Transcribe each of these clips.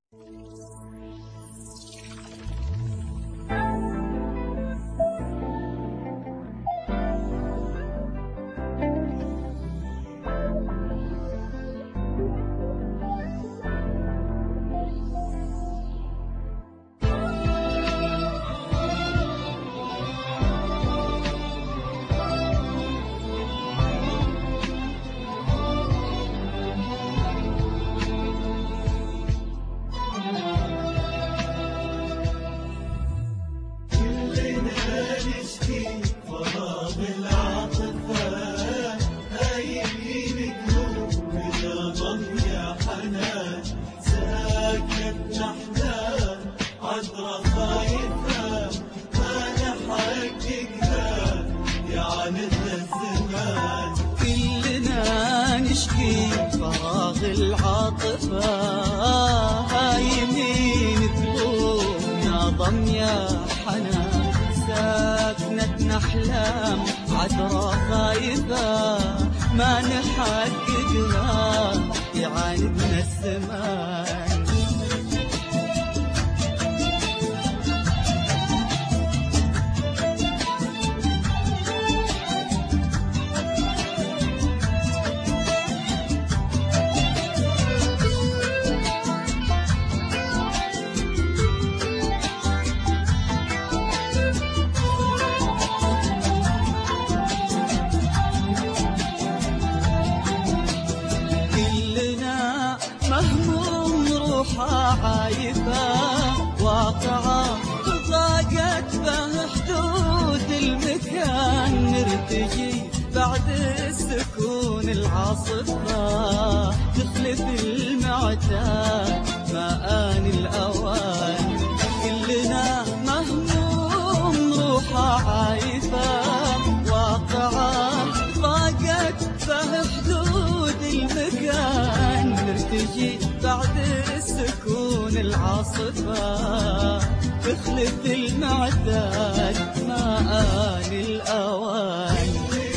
كلنا نشكي فراغ العاطفة، هايمين قلوبنا ضم يا حنان، ساكنتنا أحلام عذرا خايفة ما نحققها يعاندنا الزمان. مهموم روحها عايفة واقعة ضاقت به حدود المكان، نرتجي بعد السكون العاصفة تخلف المعتاد ما آن الأوان. كلنا مهموم روحها عايفة واقعة ضاقت به حدود المكان، نرتجي بعد السكون العاصفة تخلف المعتاد ما آن الأوان.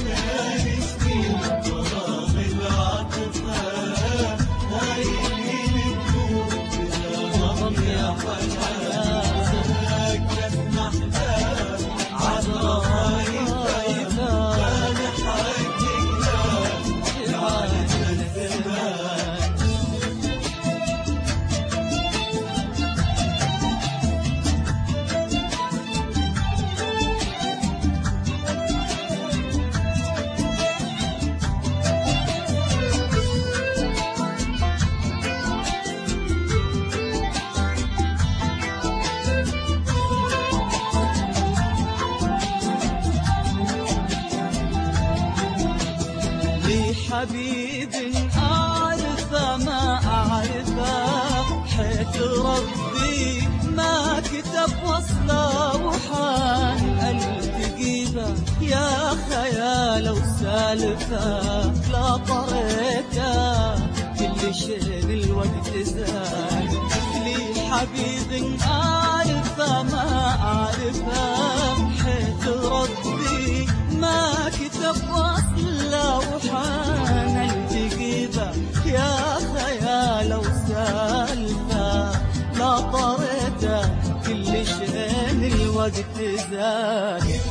حبيب أعرفه ما أعرفه، حيث ربي ما كتب وصله وحان ألتقي به يا خيال وسالفه، لا طريته كل شيء الوقت زاد. لي حبيب أعرفه ما أعرفه، حيث ربي ما كتب وصله وحان التقي به يا خيال وسالفه، لا طريته كل شيء الوقت زاد.